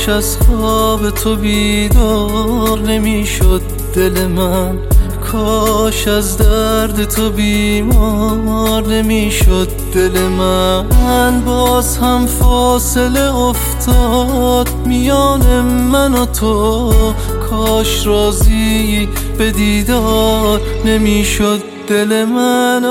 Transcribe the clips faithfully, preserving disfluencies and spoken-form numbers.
از خواب تو بیدار نمیشد دل من، کاش از درد تو بیمار نمیشد دل من. باز هم فاصله افتاد میان من و تو، کاش راضی به دیدار نمیشد دل من.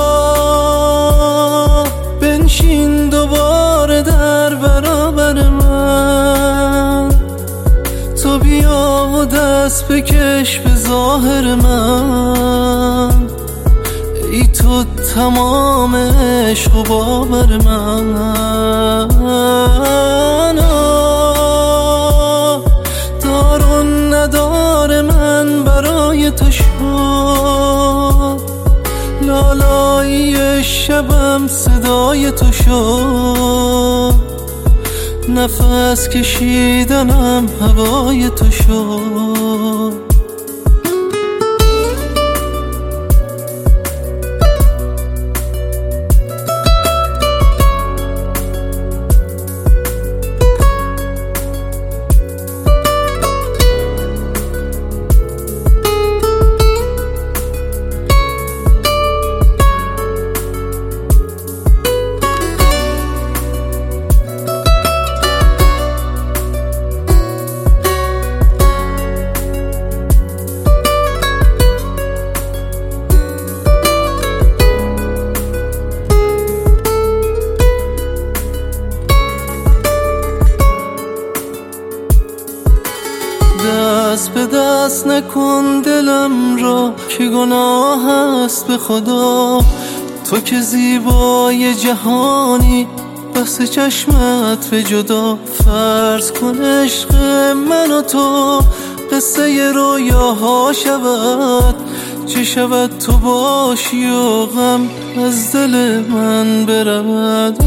آه بنشین دوباره در برابر من، تو بیا و دست بکش به ظاهر من، ای تو تمام عشق و باور من. آه دار و ندار من برای تو شد، لالایی شبم صدای تو شد، نفس کشیدنم هوای تو شد. دست به دست نکن دلم را که گناه است به خدا، تو که زیبای جهانی بس چشمت به جدا. فرض کن عشق من و تو قصه رویاها شود، چه شود تو باشی و غم از دل من برود.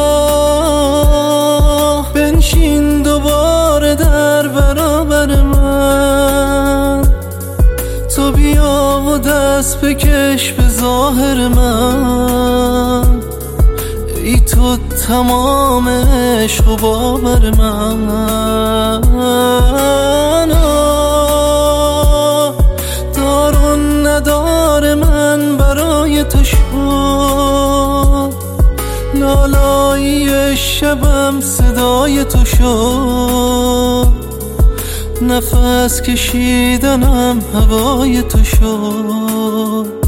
آه بنشین دوباره در برابر من، تو بیا و دست بکش به ظاهر من، ای تو تمام عشق و باور من. آه دار و ندار من برای تو شد، لالایی شبم صدای تو شد، نفس کشیدنم هوای تو شد.